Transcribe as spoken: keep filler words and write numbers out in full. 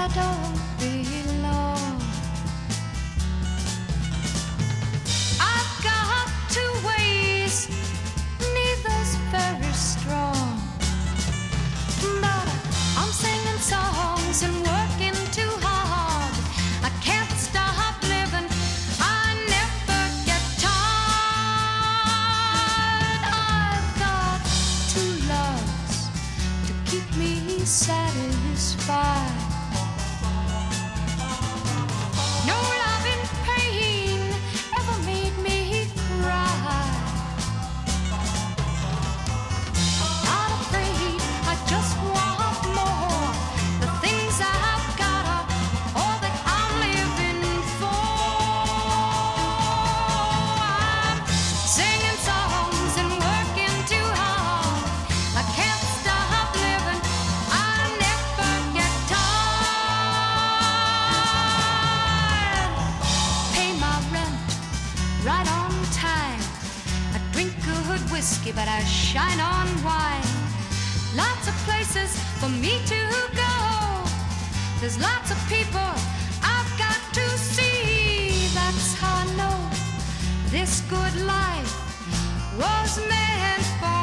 I don't belong. I've got two ways, neither's very strong, but I'm singing songs and working too hard. I can't stop living, I never get tired. I've got two loves to keep me satisfied. No love in pain ever made me cry. Not afraid, I just want more. The things I've got are all that I'm living for. I'm singing songs and working too hard. I can't stop living, I never get tired. Pay my rent right on time. I drink good whiskey, but I shine on wine. Lots of places for me to go. There's lots of people I've got to see. That's how I know this good life was meant for